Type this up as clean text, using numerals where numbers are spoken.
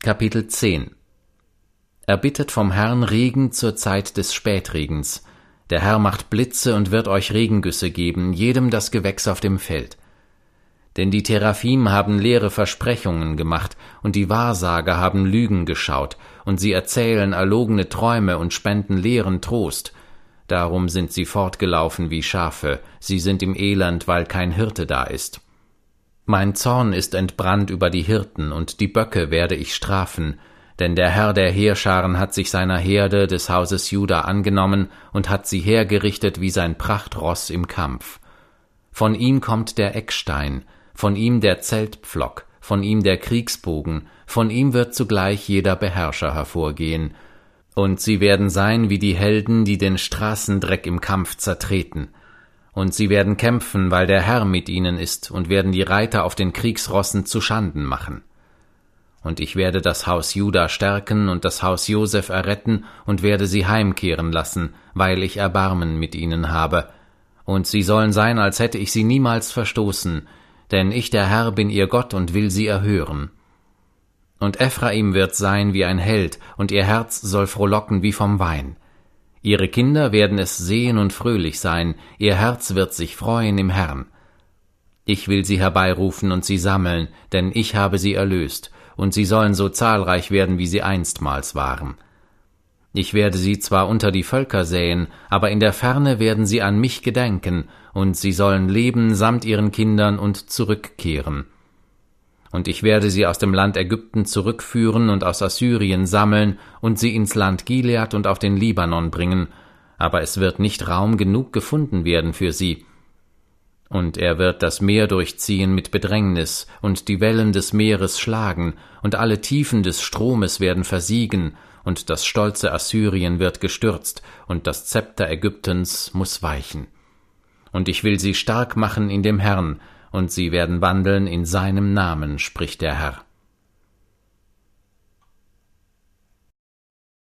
Kapitel 10 Erbittet vom Herrn Regen zur Zeit des Spätregens. Der Herr macht Blitze und wird euch Regengüsse geben, jedem das Gewächs auf dem Feld. Denn die Teraphim haben leere Versprechungen gemacht, und die Wahrsager haben Lügen geschaut, und sie erzählen erlogene Träume und spenden leeren Trost. Darum sind sie fortgelaufen wie Schafe, sie sind im Elend, weil kein Hirte da ist. Mein Zorn ist entbrannt über die Hirten, und die Böcke werde ich strafen, denn der Herr der Heerscharen hat sich seiner Herde des Hauses Juda angenommen und hat sie hergerichtet wie sein Prachtross im Kampf. Von ihm kommt der Eckstein, von ihm der Zeltpflock, von ihm der Kriegsbogen, von ihm wird zugleich jeder Beherrscher hervorgehen. Und sie werden sein wie die Helden, die den Straßendreck im Kampf zertreten. Und sie werden kämpfen, weil der Herr mit ihnen ist, und werden die Reiter auf den Kriegsrossen zuschanden machen. Und ich werde das Haus Juda stärken und das Haus Joseph erretten und werde sie heimkehren lassen, weil ich Erbarmen mit ihnen habe. Und sie sollen sein, als hätte ich sie niemals verstoßen, denn ich, der Herr, bin ihr Gott und will sie erhören. Und Ephraim wird sein wie ein Held, und ihr Herz soll frohlocken wie vom Wein. Ihre Kinder werden es sehen und fröhlich sein, ihr Herz wird sich freuen im Herrn. Ich will sie herbeirufen und sie sammeln, denn ich habe sie erlöst, und sie sollen so zahlreich werden, wie sie einstmals waren. Ich werde sie zwar unter die Völker säen, aber in der Ferne werden sie an mich gedenken, und sie sollen leben samt ihren Kindern und zurückkehren. Und ich werde sie aus dem Land Ägypten zurückführen und aus Assyrien sammeln und sie ins Land Gilead und auf den Libanon bringen, aber es wird nicht Raum genug gefunden werden für sie. Und er wird das Meer durchziehen mit Bedrängnis und die Wellen des Meeres schlagen, und alle Tiefen des Stromes werden versiegen, und das stolze Assyrien wird gestürzt, und das Zepter Ägyptens muß weichen. Und ich will sie stark machen in dem Herrn, und sie werden wandeln in seinem Namen, spricht der Herr.